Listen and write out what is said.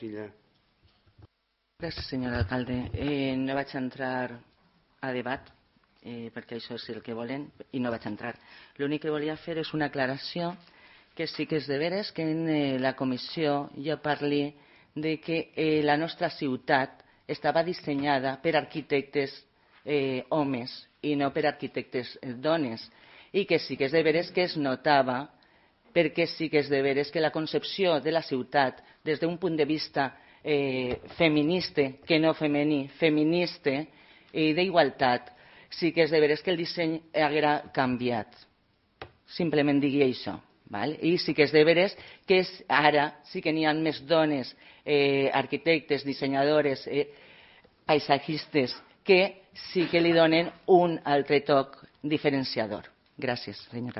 Gràcies, senyor alcalde. No vaig entrar a debat, perquè això és el que volen, i no vaig entrar. L'únic que volia fer és una aclaració, que sí que és de veres que en la comissió jo parli de que la nostra ciutat estava dissenyada per arquitectes homes i no per arquitectes dones, i que sí que és de veres que es notava, perquè sí que és de veres que la concepció de la ciutat des d'un punt de vista feminista, que no femení, feminista i d'igualtat, sí que és de veres que el disseny haguera canviat. Simplement digui això. Val? I sí que és de veres que ara sí que n'hi ha més dones arquitectes, dissenyadores, paisatgistes, que sí que li donen un altre toc diferenciador. Gràcies, senyora.